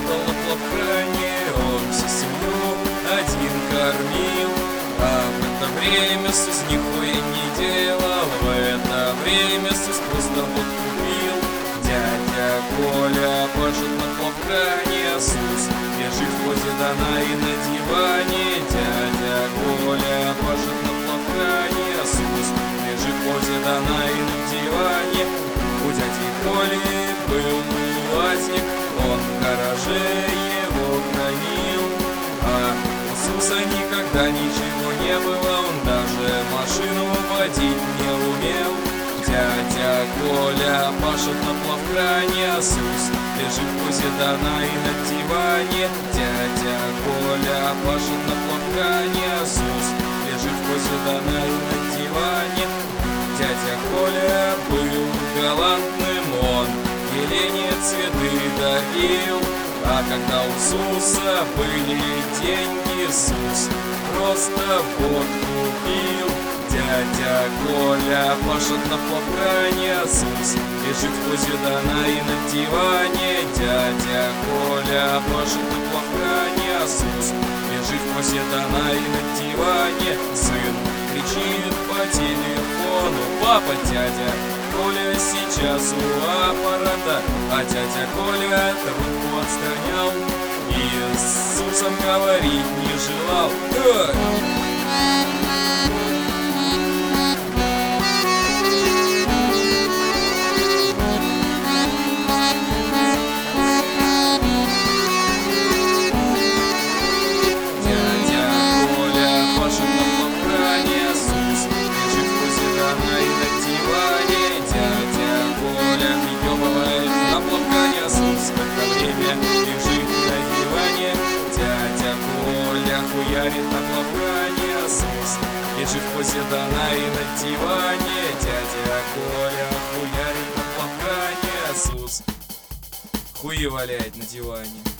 работал на плавкане, он всю семью один кормил. А в это время Сус нихуя не делал, в это время Сус просто водку пил. Дядя Коля пашет на плавкане, а Сус лежит в позе Данаи на диване. Дядя Коля пашет на плавкане, а Сус лежит в позе Данаи на диване. У дяди Коли был УАЗик, он в гараже его хранил. А у Суса никогда ничего не было, он даже машину водить не умел. Дядя Коля пашет на плавкане, а Сус лежит в позе Данаи на диване. Дядя Коля пашет на плавкане, а Сус лежит в позе Данаи на диване. Дядя Коля был галантным, он Елене цветы дарил. А когда у Суса были деньги, Сус просто водку пил. Дядя Коля пашет на плавкане, а Сус лежит в позе Данаи на диване. Дядя Коля пашет на плавкане, а Сус лежит в позе Данаи на диване. Сын кричит по телефону: папа, дядя Коля сейчас у аппарата. А дядя Коля трубку отстранял и с Сусом говорить не желал. Хуярит на плавкане, а Сус лежит в позе Данаи на диване. Дядя Коля хуярит на плавкане, а Сус хуи валяет на диване.